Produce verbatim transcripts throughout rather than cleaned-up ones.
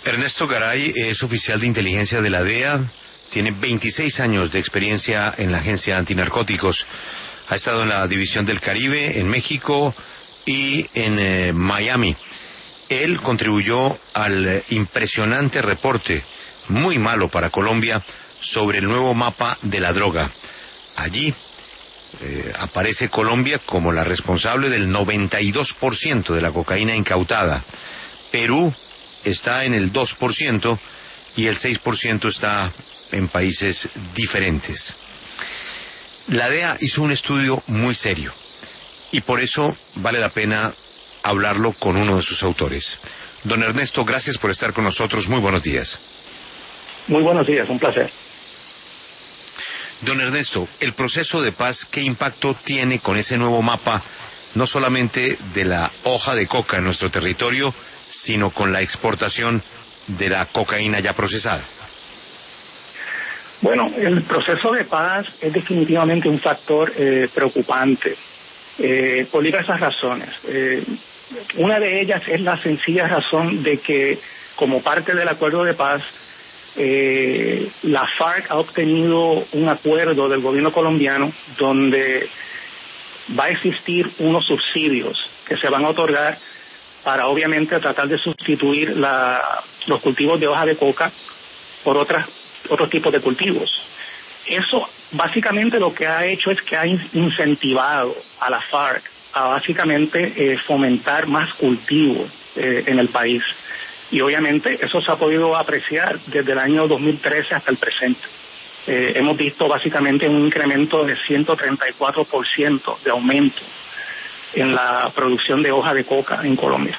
Ernesto Garay es oficial de inteligencia de la D E A, tiene veintiséis años de experiencia en la agencia antinarcóticos. Ha estado en la División del Caribe, en México y en eh, Miami. Él contribuyó al impresionante reporte, muy malo para Colombia, sobre el nuevo mapa de la droga. Allí eh, aparece Colombia como la responsable del noventa y dos por ciento de la cocaína incautada. Perú está en el dos por ciento y el seis por ciento está en países diferentes. La D E A hizo un estudio muy serio y por eso vale la pena hablarlo con uno de sus autores. Don Ernesto, gracias por estar con nosotros. Muy buenos días. Muy buenos días, un placer. Don Ernesto, el proceso de paz, ¿qué impacto tiene con ese nuevo mapa, no solamente de la hoja de coca en nuestro territorio, sino con la exportación de la cocaína ya procesada? Bueno, el proceso de paz es definitivamente un factor eh, preocupante eh, por diversas razones. Eh, una de ellas es la sencilla razón de que, como parte del acuerdo de paz, eh, la FARC ha obtenido un acuerdo del gobierno colombiano donde va a existir unos subsidios que se van a otorgar para obviamente tratar de sustituir la, los cultivos de hoja de coca por otras, otros tipos de cultivos. Eso básicamente lo que ha hecho es que ha incentivado a la FARC a básicamente eh, fomentar más cultivo eh, en el país. Y obviamente eso se ha podido apreciar desde el año dos mil trece hasta el presente. Eh, hemos visto básicamente un incremento de ciento treinta y cuatro por ciento de aumento en la producción de hoja de coca en Colombia.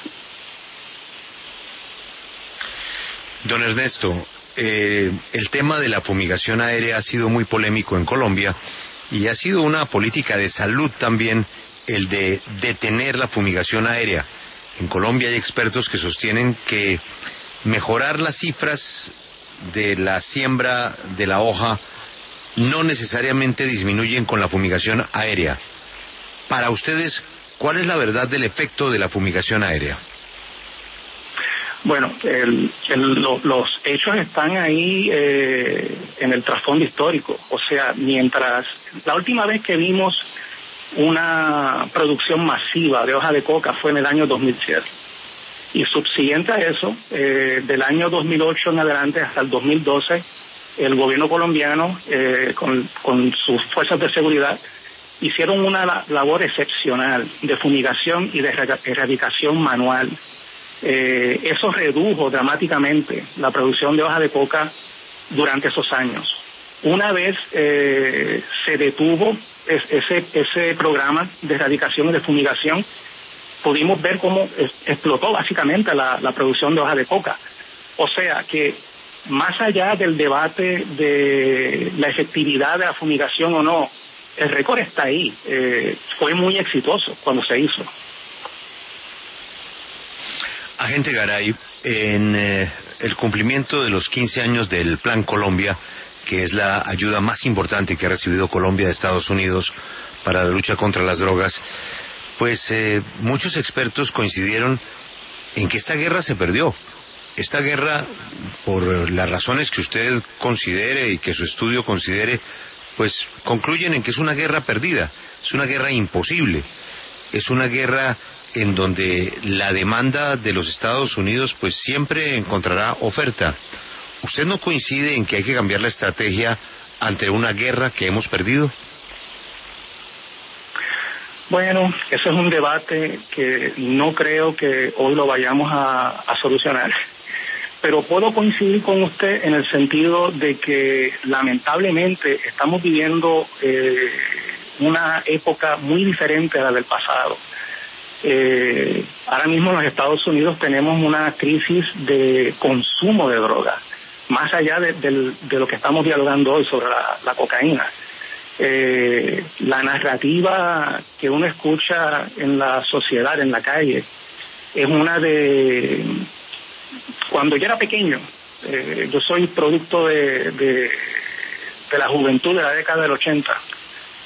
Don Ernesto, eh, el tema de la fumigación aérea ha sido muy polémico en Colombia y ha sido una política de salud también el de detener la fumigación aérea. En Colombia hay expertos que sostienen que mejorar las cifras de la siembra de la hoja no necesariamente disminuyen con la fumigación aérea. Para ustedes, ¿cuál es la verdad del efecto de la fumigación aérea? Bueno, el, el, lo, los hechos están ahí eh, en el trasfondo histórico. O sea, mientras la última vez que vimos una producción masiva de hoja de coca fue en el año dos mil siete. Y subsiguiente a eso, eh, del año dos mil ocho en adelante hasta el dos mil doce, el gobierno colombiano, eh, con, con sus fuerzas de seguridad, hicieron una labor excepcional de fumigación y de erradicación manual. Eh, eso redujo dramáticamente la producción de hoja de coca durante esos años. Una vez eh, se detuvo es, ese, ese programa de erradicación y de fumigación, pudimos ver cómo es, explotó básicamente la, la producción de hoja de coca. O sea que más allá del debate de la efectividad de la fumigación o no, el récord está ahí. Eh, fue muy exitoso cuando se hizo. Agente Garay, en eh, el cumplimiento de los quince años del Plan Colombia, que es la ayuda más importante que ha recibido Colombia de Estados Unidos para la lucha contra las drogas, pues eh, muchos expertos coincidieron en que esta guerra se perdió. Esta guerra, por las razones que usted considere y que su estudio considere, pues concluyen en que es una guerra perdida, es una guerra imposible, es una guerra en donde la demanda de los Estados Unidos pues siempre encontrará oferta. ¿Usted no coincide en que hay que cambiar la estrategia ante una guerra que hemos perdido? Bueno, ese es un debate que no creo que hoy lo vayamos a, a solucionar. Pero puedo coincidir con usted en el sentido de que lamentablemente estamos viviendo eh, una época muy diferente a la del pasado. Eh, ahora mismo en los Estados Unidos tenemos una crisis de consumo de droga, más allá de, de, de lo que estamos dialogando hoy sobre la, la cocaína. Eh, la narrativa que uno escucha en la sociedad, en la calle, es una de... Cuando yo era pequeño, eh, yo soy producto de, de, de la juventud de la década del ochenta,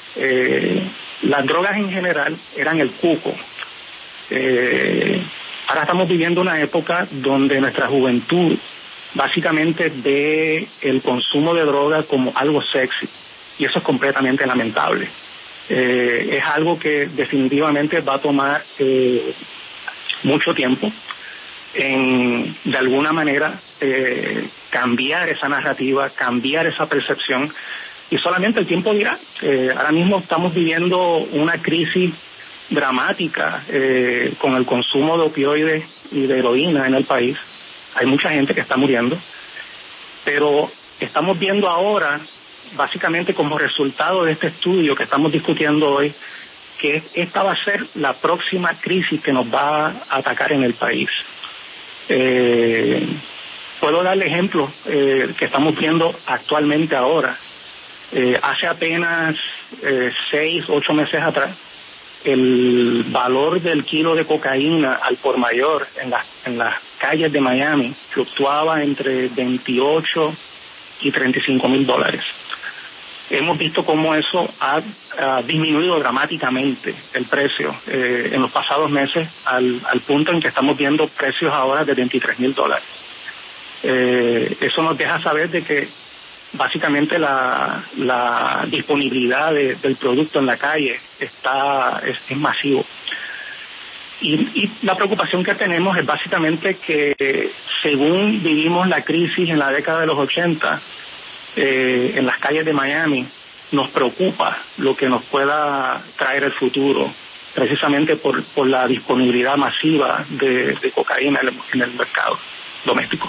eh, las drogas en general eran el cuco. Eh, Ahora estamos viviendo una época donde nuestra juventud básicamente ve el consumo de droga como algo sexy, y eso es completamente lamentable. Eh, es algo que definitivamente va a tomar eh, mucho tiempo en, de alguna manera, eh, cambiar esa narrativa, cambiar esa percepción, y solamente el tiempo dirá. Eh, ahora mismo estamos viviendo una crisis dramática eh, con el consumo de opioides y de heroína en el país. Hay mucha gente que está muriendo, pero estamos viendo ahora, básicamente como resultado de este estudio que estamos discutiendo hoy, que esta va a ser la próxima crisis que nos va a atacar en el país. Eh, puedo darle ejemplos eh, que estamos viendo actualmente ahora. Eh, hace apenas eh, seis, ocho meses atrás, el valor del kilo de cocaína al por mayor en las en las calles de Miami fluctuaba entre veintiocho y treinta y cinco mil dólares. Hemos visto cómo eso ha, ha disminuido dramáticamente el precio eh, en los pasados meses, al, al punto en que estamos viendo precios ahora de veintitrés mil dólares. Eh, eso nos deja saber de que básicamente la, la disponibilidad de, del producto en la calle está es, es masivo. Y, y la preocupación que tenemos es básicamente que, según vivimos la crisis en la década de los ochenta, eh, en las calles de Miami, nos preocupa lo que nos pueda traer el futuro, precisamente por, por la disponibilidad masiva de, de cocaína en el, en el mercado doméstico.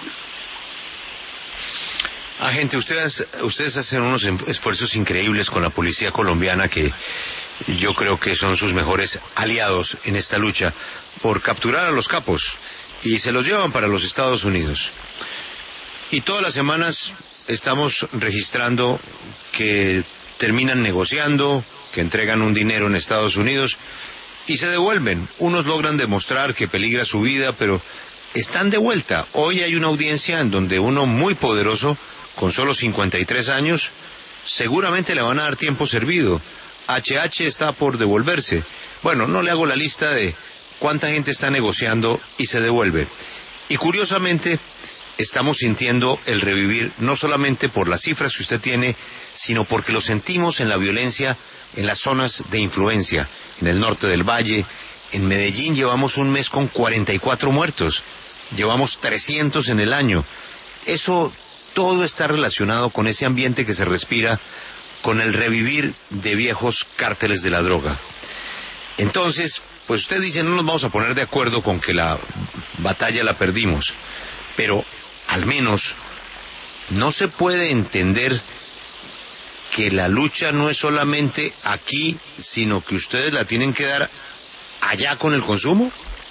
Agente, ustedes, ustedes hacen unos esfuerzos increíbles con la policía colombiana, que yo creo que son sus mejores aliados en esta lucha por capturar a los capos, y se los llevan para los Estados Unidos. Y todas las semanas estamos registrando que terminan negociando, que entregan un dinero en Estados Unidos y se devuelven. Unos logran demostrar que peligra su vida, pero están de vuelta. Hoy hay una audiencia en donde uno muy poderoso, con solo cincuenta y tres años, seguramente le van a dar tiempo servido. H H está por devolverse. Bueno, no le hago la lista de cuánta gente está negociando y se devuelve. Y curiosamente, estamos sintiendo el revivir, no solamente por las cifras que usted tiene, sino porque lo sentimos en la violencia en las zonas de influencia, en el norte del Valle. En Medellín llevamos un mes con cuarenta y cuatro muertos, llevamos trescientos en el año. Eso todo está relacionado con ese ambiente que se respira, con el revivir de viejos cárteles de la droga. Entonces, pues usted dice, no nos vamos a poner de acuerdo con que la batalla la perdimos, pero al menos no se puede entender que la lucha no es solamente aquí, sino que ustedes la tienen que dar allá con el consumo.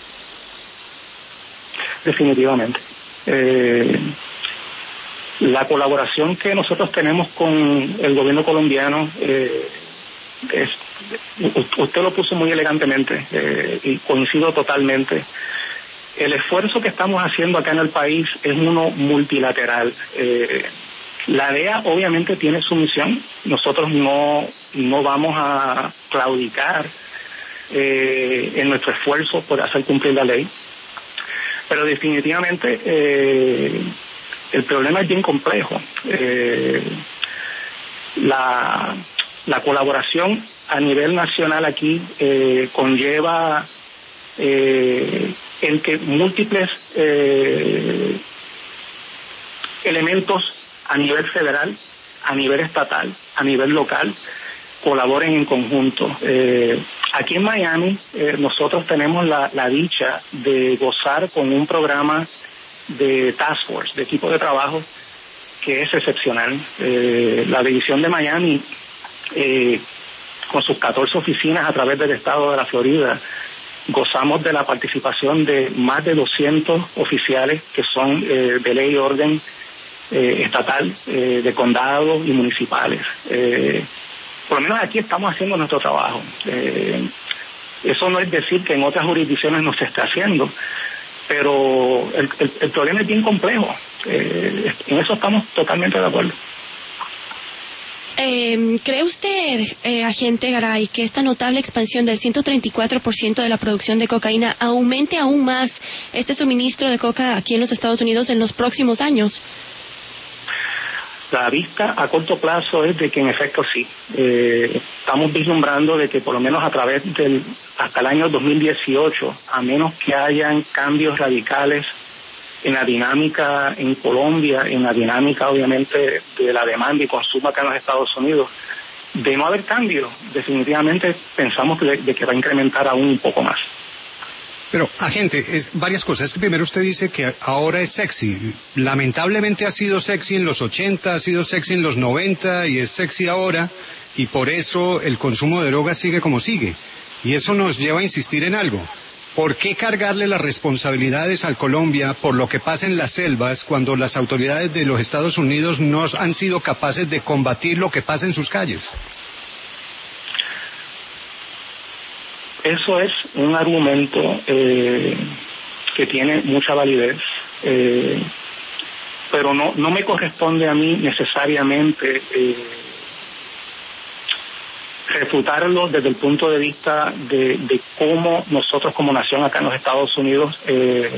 Definitivamente. Eh... La colaboración que nosotros tenemos con el gobierno colombiano, eh, es, usted lo puso muy elegantemente eh, y coincido totalmente. El esfuerzo que estamos haciendo acá en el país es uno multilateral. Eh, la D E A obviamente tiene su misión. Nosotros no, no vamos a claudicar eh, en nuestro esfuerzo por hacer cumplir la ley. Pero definitivamente eh, el problema es bien complejo. Eh, la, la colaboración a nivel nacional aquí eh, conlleva eh, el que múltiples eh, elementos a nivel federal, a nivel estatal, a nivel local, colaboren en conjunto. Eh, aquí en Miami eh, nosotros tenemos la, la dicha de gozar con un programa de task force, de equipo de trabajo, que es excepcional. Eh, la división de Miami, eh, con sus catorce oficinas a través del estado de la Florida, gozamos de la participación de más de doscientos oficiales que son eh, de ley y orden eh, estatal, eh, de condado y municipales. Eh, por lo menos aquí estamos haciendo nuestro trabajo. Eh, eso no es decir que en otras jurisdicciones no se está haciendo, pero el, el, el problema es bien complejo. Eh, en eso estamos totalmente de acuerdo. Eh, ¿Cree usted, eh, agente Garay, que esta notable expansión del ciento treinta y cuatro por ciento de la producción de cocaína aumente aún más este suministro de coca aquí en los Estados Unidos en los próximos años? La vista a corto plazo es de que en efecto sí. Eh, estamos vislumbrando de que por lo menos a través del hasta el año dos mil dieciocho, a menos que hayan cambios radicales en la dinámica en Colombia, en la dinámica obviamente de la demanda y consumo acá en los Estados Unidos, de no haber cambio, definitivamente pensamos que de, de que va a incrementar aún un poco más. Pero, agente, es varias cosas. Es que primero usted dice que ahora es sexy. Lamentablemente ha sido sexy en los ochenta, ha sido sexy en los noventa y es sexy ahora, y por eso el consumo de drogas sigue como sigue. Y eso nos lleva a insistir en algo. ¿Por qué cargarle las responsabilidades al Colombia por lo que pasa en las selvas cuando las autoridades de los Estados Unidos no han sido capaces de combatir lo que pasa en sus calles? Eso es un argumento eh, que tiene mucha validez, eh, pero no, no me corresponde a mí necesariamente eh, refutarlo desde el punto de vista de, de cómo nosotros como nación acá en los Estados Unidos eh,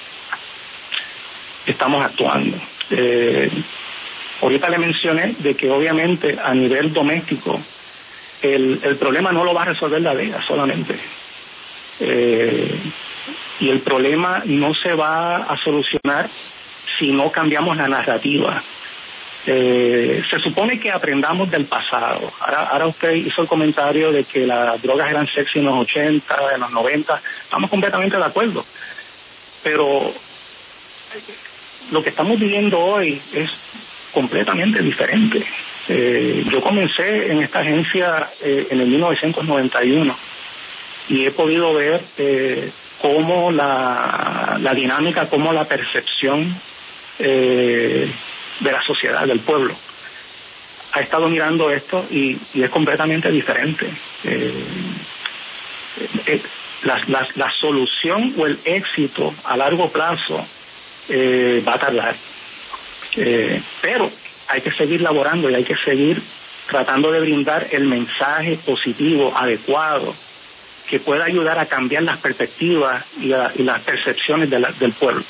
estamos actuando. Eh, ahorita le mencioné de que obviamente a nivel doméstico el, el problema no lo va a resolver la D E A solamente. Eh, y el problema no se va a solucionar si no cambiamos la narrativa. Eh, se supone que aprendamos del pasado. Ahora, ahora usted hizo el comentario de que las drogas eran sexy en los ochenta, en los noventa. Estamos completamente de acuerdo. Pero lo que estamos viviendo hoy es completamente diferente. Eh, yo comencé en esta agencia eh, en el mil novecientos noventa y uno y he podido ver eh, cómo la, la dinámica, cómo la percepción eh, de la sociedad, del pueblo, ha estado mirando esto y, y es completamente diferente. Eh, eh, la, la, la solución o el éxito a largo plazo eh, va a tardar. Eh, pero hay que seguir laborando y hay que seguir tratando de brindar el mensaje positivo, adecuado, que pueda ayudar a cambiar las perspectivas y, la, y las percepciones de la, del pueblo.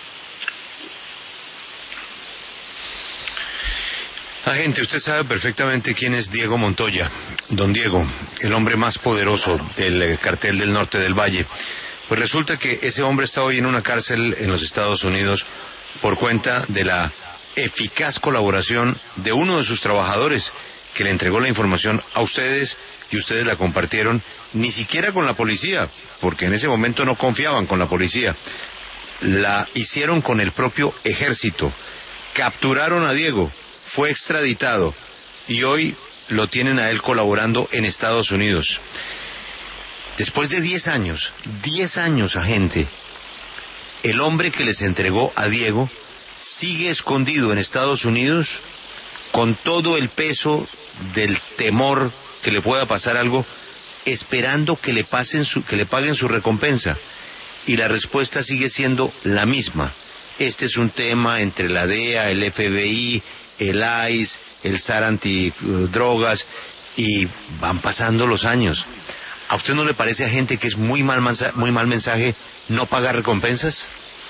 Agente, usted sabe perfectamente quién es Diego Montoya. Don Diego, el hombre más poderoso del cartel del Norte del Valle. Pues resulta que ese hombre está hoy en una cárcel en los Estados Unidos por cuenta de la eficaz colaboración de uno de sus trabajadores que le entregó la información a ustedes y ustedes la compartieron, ni siquiera con la policía, porque en ese momento no confiaban con la policía. La hicieron con el propio ejército. Capturaron a Diego, fue extraditado y hoy lo tienen a él colaborando en Estados Unidos. Después de diez años, diez años, agente, el hombre que les entregó a Diego sigue escondido en Estados Unidos con todo el peso del temor que le pueda pasar algo, esperando que le pasen su, que le paguen su recompensa. Y la respuesta sigue siendo la misma. Este es un tema entre la D E A, el F B I, el I C E, el S A R antidrogas, y van pasando los años. ¿A usted no le parece, agente, que es muy mal, muy mal mensaje no pagar recompensas?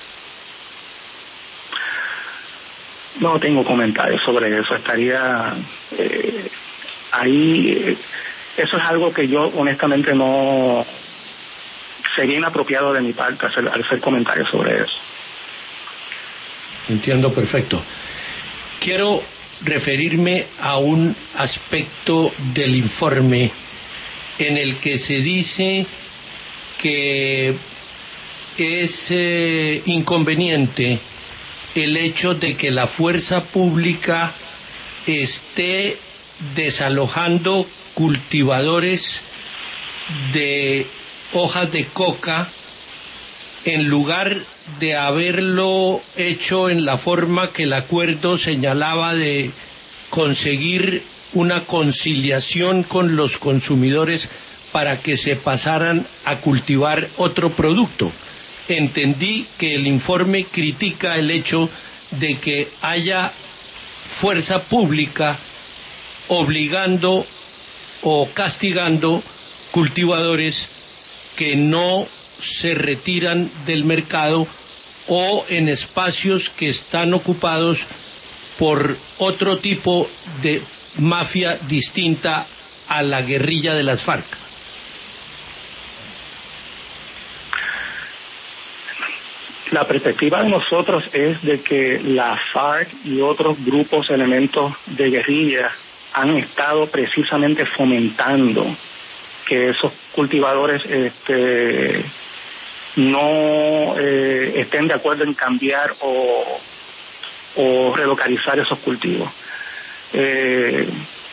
No tengo comentarios sobre eso. Estaría eh, ahí. Eh, eso es algo que yo honestamente no... Sería inapropiado de mi parte hacer, hacer comentarios sobre eso. Entiendo perfecto. Quiero referirme a un aspecto del informe en el que se dice que es eh, inconveniente el hecho de que la fuerza pública esté desalojando cultivadores de hojas de coca en lugar de haberlo hecho en la forma que el acuerdo señalaba de conseguir una conciliación con los consumidores para que se pasaran a cultivar otro producto. Entendí que el informe critica el hecho de que haya fuerza pública obligando o castigando cultivadores que no se retiran del mercado o en espacios que están ocupados por otro tipo de mafia distinta a la guerrilla de las FARC. La perspectiva de nosotros es de que la FARC y otros grupos, elementos de guerrilla han estado precisamente fomentando que esos cultivadores este, no eh, estén de acuerdo en cambiar o, o relocalizar esos cultivos. Eh,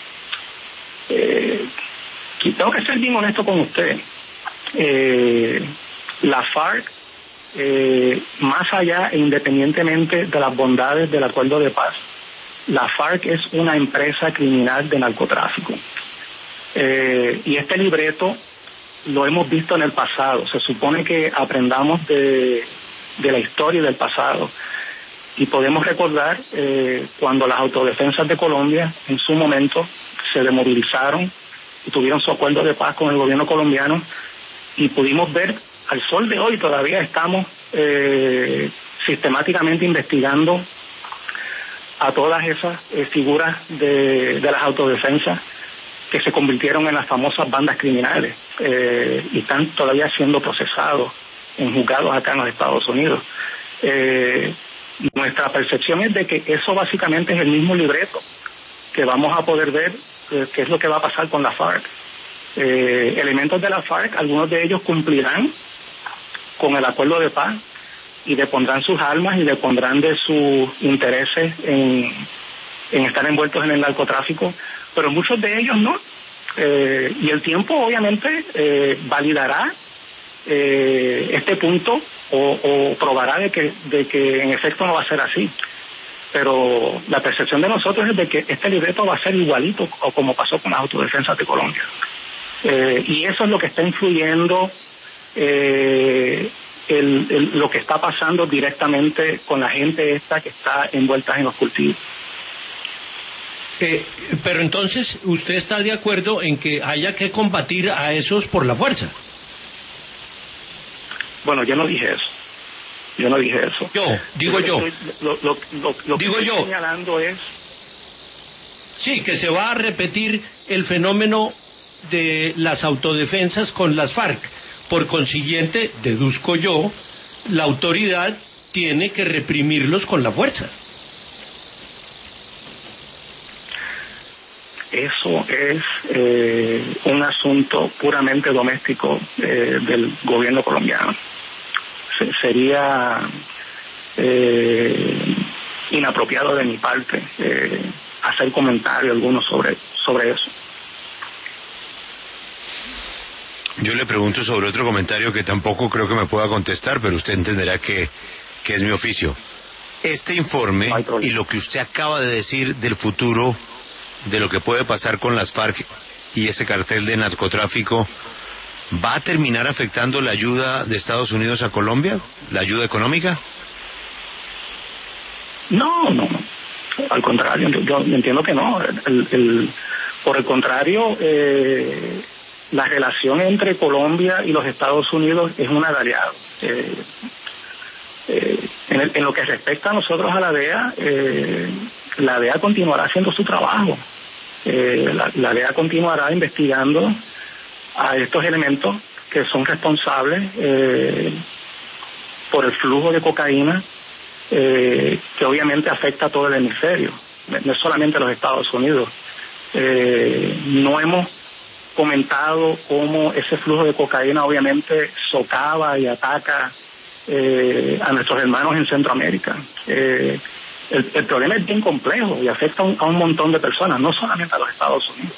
eh, tengo que ser bien honesto con usted. Eh, la FARC, eh, más allá e independientemente de las bondades del acuerdo de paz, la FARC es una empresa criminal de narcotráfico. Eh, y este libreto lo hemos visto en el pasado. Se supone que aprendamos de, de la historia del pasado y podemos recordar eh, cuando las autodefensas de Colombia en su momento se demovilizaron y tuvieron su acuerdo de paz con el gobierno colombiano, y pudimos ver, al sol de hoy todavía estamos eh, sistemáticamente investigando a todas esas eh, figuras de, de las autodefensas que se convirtieron en las famosas bandas criminales eh, y están todavía siendo procesados en juzgados acá en los Estados Unidos. Eh, nuestra percepción es de que eso básicamente es el mismo libreto que vamos a poder ver eh, qué es lo que va a pasar con la FARC. Eh, elementos de la FARC, algunos de ellos cumplirán con el acuerdo de paz y depondrán sus armas y depondrán de sus intereses en, en estar envueltos en el narcotráfico, pero muchos de ellos no. Eh, y el tiempo obviamente eh, validará eh, este punto o, o probará de que, de que en efecto no va a ser así. Pero la percepción de nosotros es de que este libreto va a ser igualito o como pasó con las autodefensas de Colombia. Eh, y eso es lo que está influyendo eh, el, el, lo que está pasando directamente con la gente esta que está envuelta en los cultivos. Eh, pero entonces, ¿usted está de acuerdo en que haya que combatir a esos por la fuerza? Bueno, yo no dije eso. Yo no dije eso. Yo, digo yo. Lo, lo, lo, lo digo que estoy yo. señalando es... Sí, que se va a repetir el fenómeno de las autodefensas con las FARC. Por consiguiente, deduzco yo, la autoridad tiene que reprimirlos con la fuerza. Eso es eh, un asunto puramente doméstico eh, del gobierno colombiano. Se, sería eh, inapropiado de mi parte eh, hacer comentario alguno sobre, sobre eso. Yo le pregunto sobre otro comentario que tampoco creo que me pueda contestar, pero usted entenderá que, que es mi oficio. Este informe no y lo que usted acaba de decir del futuro, de lo que puede pasar con las FARC y ese cartel de narcotráfico, ¿va a terminar afectando la ayuda de Estados Unidos a Colombia? ¿La ayuda económica? No, no. Al contrario, yo entiendo que no. El, el, por el contrario, eh, la relación entre Colombia y los Estados Unidos es una de aliados. Eh, eh, en, el, en lo que respecta a nosotros a la D E A, eh, la D E A continuará haciendo su trabajo. Eh, la, la D E A continuará investigando a estos elementos que son responsables eh, por el flujo de cocaína eh, que obviamente afecta a todo el hemisferio, no es solamente a los Estados Unidos. Eh, no hemos comentado cómo ese flujo de cocaína obviamente socava y ataca eh, a nuestros hermanos en Centroamérica. Eh, el, el problema es bien complejo y afecta a un, a un montón de personas, no solamente a los Estados Unidos.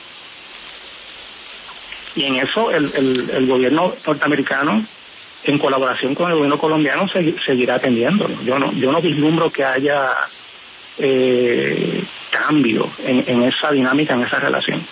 Y en eso el, el, el gobierno norteamericano, en colaboración con el gobierno colombiano, se, seguirá atendiéndolo. Yo no, yo no vislumbro que haya eh, cambio en, en esa dinámica, en esa relación.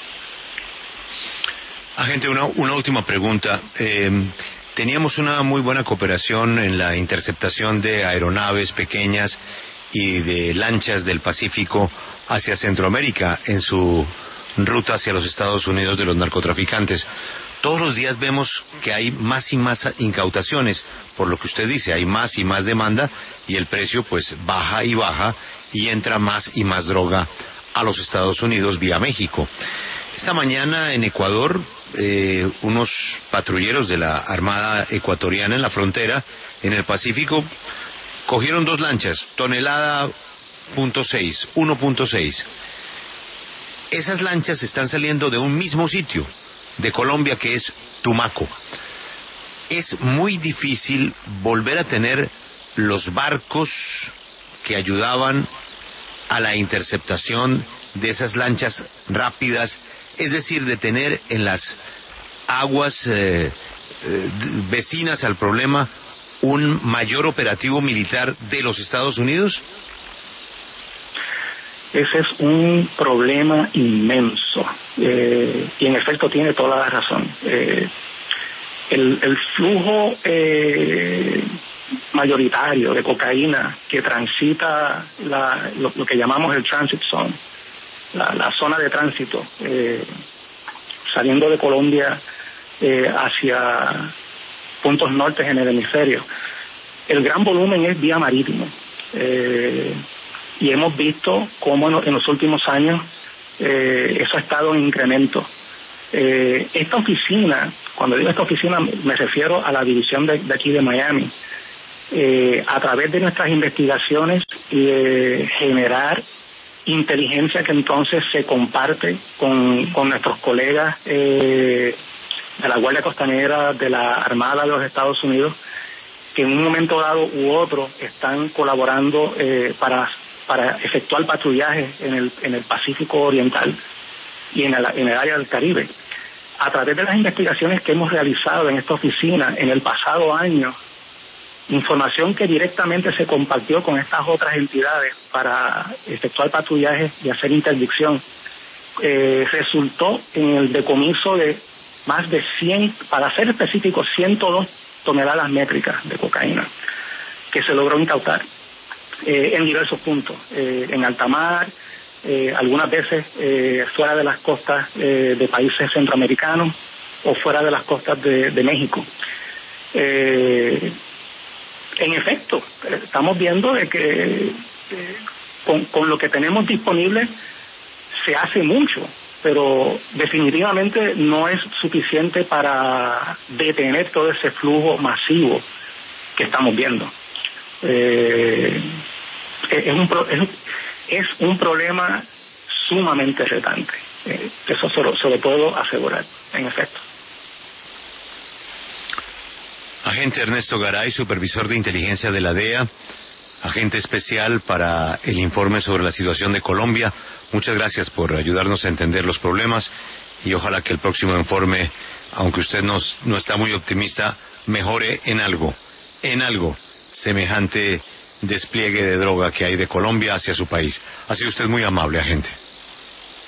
Agente, una, una última pregunta. Eh, teníamos una muy buena cooperación en la interceptación de aeronaves pequeñas y de lanchas del Pacífico hacia Centroamérica en su ruta hacia los Estados Unidos de los narcotraficantes. Todos los días vemos que hay más y más incautaciones, por lo que usted dice, hay más y más demanda y el precio pues baja y baja y entra más y más droga a los Estados Unidos vía México. Esta mañana en Ecuador, eh, unos patrulleros de la Armada ecuatoriana en la frontera, en el Pacífico, cogieron dos lanchas, tonelada punto seis, uno punto seis. Esas lanchas están saliendo de un mismo sitio de Colombia, que es Tumaco. Es muy difícil volver a tener los barcos que ayudaban a la interceptación de esas lanchas rápidas, es decir, de tener en las aguas eh, eh, vecinas al problema un mayor operativo militar de los Estados Unidos. Ese es un problema inmenso, eh, y en efecto tiene toda la razón. Eh, el, el flujo eh, mayoritario de cocaína que transita la, lo, lo que llamamos el transit zone, la, la zona de tránsito, eh, saliendo de Colombia eh, hacia puntos nortes en el hemisferio, el gran volumen es vía marítimo. Eh, Y hemos visto cómo en los últimos años eh, eso ha estado en incremento. Eh, esta oficina, cuando digo esta oficina me refiero a la división de, de aquí de Miami, eh, a través de nuestras investigaciones y de generar inteligencia que entonces se comparte con, con nuestros colegas eh, de la Guardia Costanera, de la Armada de los Estados Unidos, que en un momento dado u otro están colaborando eh, para para efectuar patrullaje en el, en el Pacífico Oriental y en el, en el área del Caribe. A través de las investigaciones que hemos realizado en esta oficina en el pasado año, información que directamente se compartió con estas otras entidades para efectuar patrullaje y hacer interdicción, eh, resultó en el decomiso de más de cien, para ser específico, ciento dos toneladas métricas de cocaína que se logró incautar. Eh, en diversos puntos, eh, en alta mar, eh, algunas veces eh, fuera de las costas eh, de países centroamericanos o fuera de las costas de, de México. Eh, en efecto, estamos viendo de que eh, con, con lo que tenemos disponible se hace mucho, pero definitivamente no es suficiente para detener todo ese flujo masivo que estamos viendo. Eh, es, un pro, es, es un problema sumamente retante, eh, eso se lo, se lo puedo asegurar, en efecto. Agente Ernesto Garay, supervisor de inteligencia de la D E A, agente especial para el informe sobre la situación de Colombia, muchas gracias por ayudarnos a entender los problemas y ojalá que el próximo informe, aunque usted no, no está muy optimista, mejore en algo, en algo. Semejante despliegue de droga que hay de Colombia hacia su país. Ha sido usted muy amable, agente.